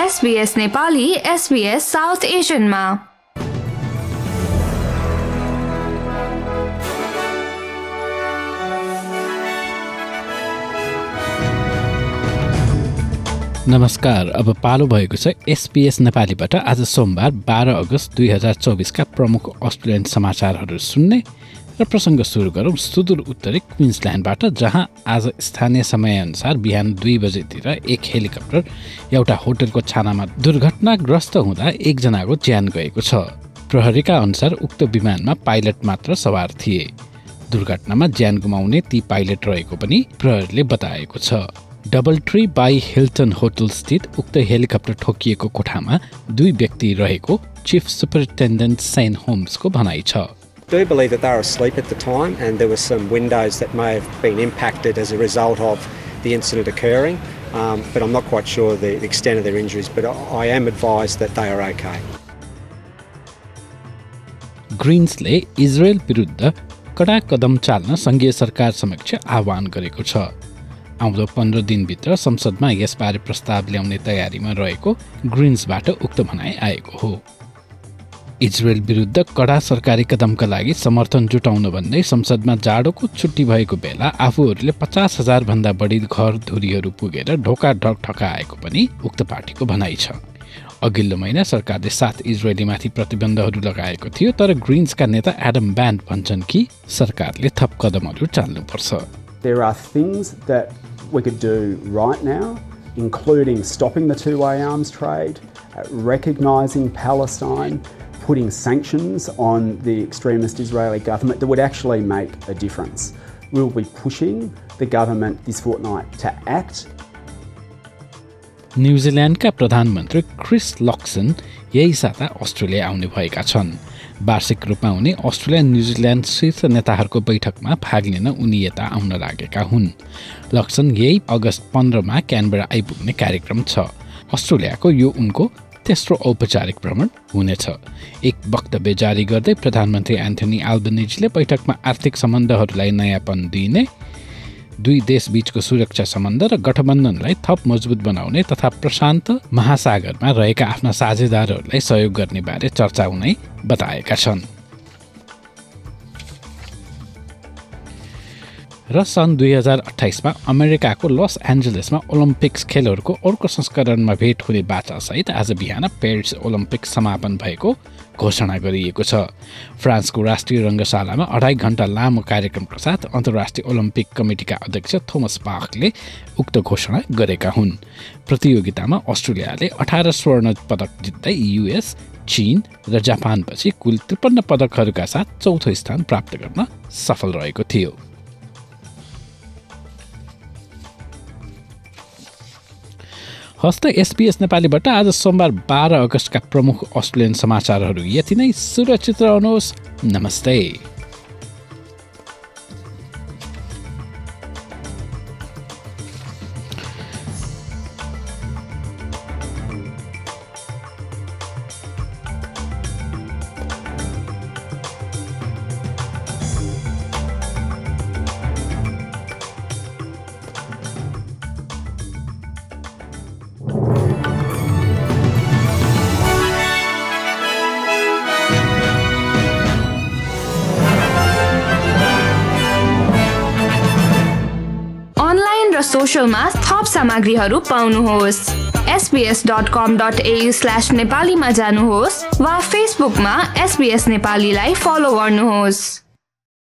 SBS Nepali SBS south एसियनमा। नमस्कार, अब पालो भएको छ SBS नेपालीबाट आज सोमबार 12 अगस्त 2024 का प्रमुख अस्ट्रेलियन समाचारहरू सुन्ने र प्रसङ्ग सुरु गरौँ सुदूर उत्तरी क्विन्सल्यान्डबाट, जहाँ आज स्थानीय समयअनुसार बिहान 2 बजेतिर एक हेलिकप्टर एउटा होटलको छानामा दुर्घटनाग्रस्त हुँदा एकजनाको ज्यान गएको छ। प्रहरीका अनुसार उक्त विमानमा पाइलट मात्र सवार थिए। दुर्घटनामा ज्यान गुमाउने ती पाइलट रहेको पनि प्रहरीले बताएको छ। DoubleTree by Hilton hotel स्थित उक्त हेलिकप्टर ठोकिएको कोठामा 2 व्यक्ति रहेको चिफ सुपरिन्टेन्डेन्ट सेन होम्सको भनाइ छ। I do believe that they were asleep at the time and there were some windows that may have been impacted as a result of the incident occurring, but I'm not quite sure the extent of their injuries, but I am advised that they are okay. ग्रिन्सले Israel विरुद्ध कडा कदम चाल्न संघीय सरकार समक्ष आह्वान गरेको छ। आउँदो 15 दिनभित्र संसदमा यसबारे प्रस्ताव ल्याउने तयारीमा रहेको ग्रिन्सबाट उक्त भनाइ आएको हो। इजरायल विरुद्ध कडा सरकारी कदमका लागि समर्थन जुटाउन भन्दै संसदमा जाडोको छुट्टी भएको बेला आफूहरूले 50,000 भन्दा बढी घर धुरीहरू पुगेर ढोका ठकाएको पनि उक्त पार्टीको भनाइ छ। अघिल्लो महिना सरकारले 7 इजरायलीमाथि प्रतिबन्धहरू लगाएको थियो, तर ग्रिन्सका नेता एडम ब्यान्ड भन्छन् कि सरकारले थप कदमहरू चाल्नुपर्छ। There are things that we could do right now, including stopping the two-way arms trade, recognising Palestine, putting sanctions on the extremist Israeli government that would actually make a difference. We'll be pushing the government this fortnight to act. न्युजिल्यान्डका प्रधानमन्त्री Chris Luxon यही साता Australia आउने भएका छन्। वार्षिक रूपमा हुने Australia New Zealand शीर्ष नेताहरूको बैठकमा भाग लिन उनी यता आउन लागेका हुन्। लक्सन यही अगस्त 15 मा क्यानबेरा आइपुग्ने कार्यक्रम छ। अस्ट्रेलियाको यो उनको तेस्रो औपचारिक भ्रमण हुनेछ। एक वक्तव्य जारी गर्दै प्रधानमन्त्री एन्थनी एल्बनिजले बैठकमा आर्थिक सम्बन्धहरूलाई नयाँपन दिने, 2 देशबीचको सुरक्षा सम्बन्ध र गठबन्धनलाई थप मजबुत बनाउने तथा प्रशान्त महासागरमा रहेका आफ्ना साझेदारहरूलाई सहयोग गर्ने बारे चर्चा हुने बताएका छन्। र सन् 2028 मा अमेरिकाको लस एन्जलसमा ओलम्पिक्स खेलहरूको अर्को संस्करणमा भेट हुने बाचासहित आज बिहान पेरिस ओलम्पिक समापन भएको घोषणा गरिएको छ। फ्रान्सको राष्ट्रिय रङ्गशालामा 2.5 घण्टा लामो कार्यक्रमका साथ अन्तर्राष्ट्रिय ओलम्पिक कमिटीका अध्यक्ष थोमस बाखले उक्त घोषणा गरेका हुन्। प्रतियोगितामा अस्ट्रेलियाले 18 स्वर्ण पदक जित्दै US, चीन र जापानपछि कुल 53 पदकहरूका साथ चौथो स्थान प्राप्त गर्न सफल रहेको थियो। हस्त SBS नेपालीबाट आज सोमबार 12 अगस्तका प्रमुख अस्ट्रेलियन समाचारहरू यति नै। सुरक्षित रहनुहोस्। नमस्ते। सोशलमा थप सामग्रीहरू पाउनुहोस्। sbs.com.au/नेपालीमा जानुहोस् वा फेसबुकमा SBS नेपालीलाई फलो गर्नुहोस्।